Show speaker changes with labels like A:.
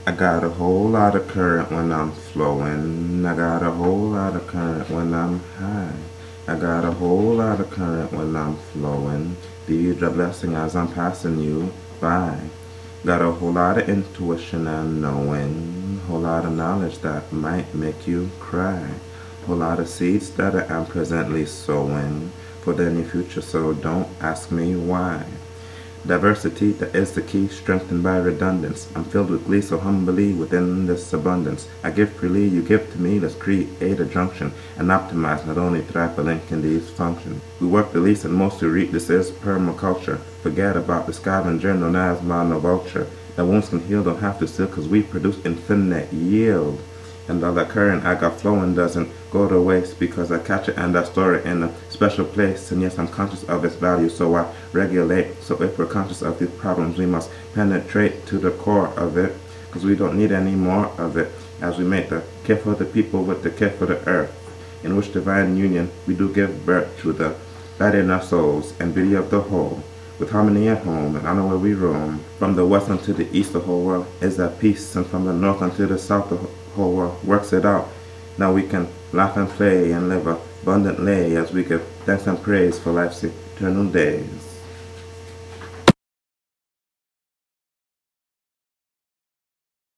A: I got a whole lot of current when I'm flowing. I got a whole lot of current when I'm high. I got a whole lot of current when I'm flowing. Be the blessing as I'm passing you by. Got a whole lot of intuition and knowing. Whole lot of knowledge that might make you cry. Whole lot of seeds that I am presently sowing for the near future, so don't ask me why. Diversity, that is the key, strengthened by redundance. I'm filled with glee, so humbly within this abundance. I give freely, you give to me, let's create a junction and optimize, not only thrive but link in these functions. We work the least and most to reap, this is permaculture. Forget about the scavenger known as monovulture. The wounds can heal, don't have to seal, cause we produce infinite yield. And all that current I got flowing doesn't go to waste because I catch it and I store it in a special place. And yes, I'm conscious of its value, so I regulate. So if we're conscious of these problems, we must penetrate to the core of it, because we don't need any more of it, as we make the care for the people with the care for the earth, in which divine union we do give birth to the light in our souls and beauty of the whole. With harmony at home and honor where we roam, from the west unto the east the whole world is at peace, and from the north unto the south the whole world works it out. Now we can laugh and play and live abundantly as we give thanks and praise for life's eternal days.